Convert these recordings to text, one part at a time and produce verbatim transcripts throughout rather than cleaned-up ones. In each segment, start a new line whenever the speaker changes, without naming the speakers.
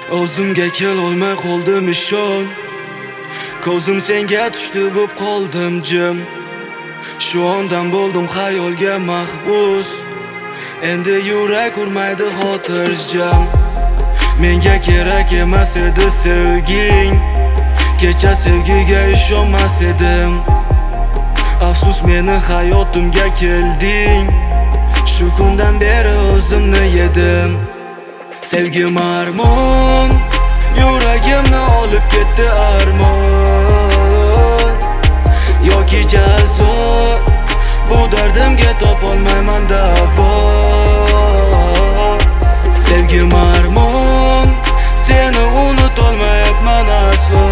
O'zimga kelolmay qoldim ishon. Ko'zim senga tushdi bo'p qoldim jim. Shu ondan bo'ldim xayolga mahbus. Endi yurak urmaydi xotirjam. Menga kerak emas edi sevging. Kecha sevgiga ishonmas edim. Afsus meni hayotimga kelding. Shu kundan beri o'zimni yedim. Sevgim armon, yuragimni olib ketdi armon. Yoki jazo, bu dardimga topolmayman davo. Sevgim armon, seni unutolmayapman aslo.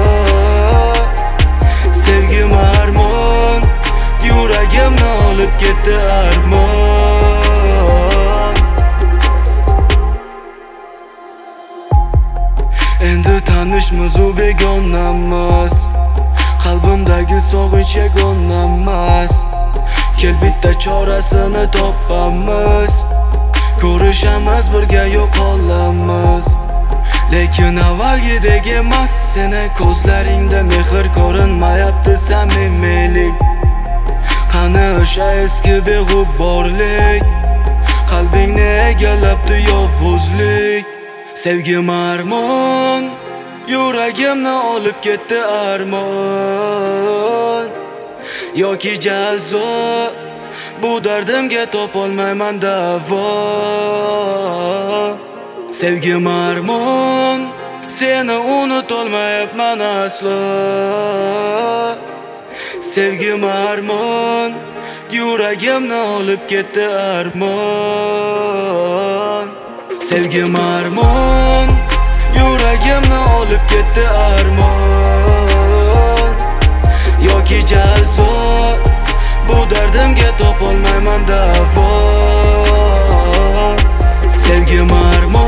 Sevgim armon, yuragimni olib ketdi armon. Endi tanishmiz u begonamiz. Qalbimdagi sog'inch yagona emas. Kel bitta chorasini topamiz. Ko'rishamiz, birga yo'qolamiz. Lekin avvalgidek emas, seni ko'zlaringda mehr ko'rinmayapti samimiylik. Qani o'sha eski beg'ubborlik, qalbingni egallabdi yovuzlik. Sevgim armon, yuragimni olib ketdi armon. Yoki jazo, bu dardimga topolmayman davo. Sevgim armon, seni unutolmayapman aslo. Sevgim armon, yuragimni olib ketdi armon. Sevgim armon, yuragimni olib ketdi armon. Yoki jazo, bu dardimga topolmayman davo. Sevgim armon.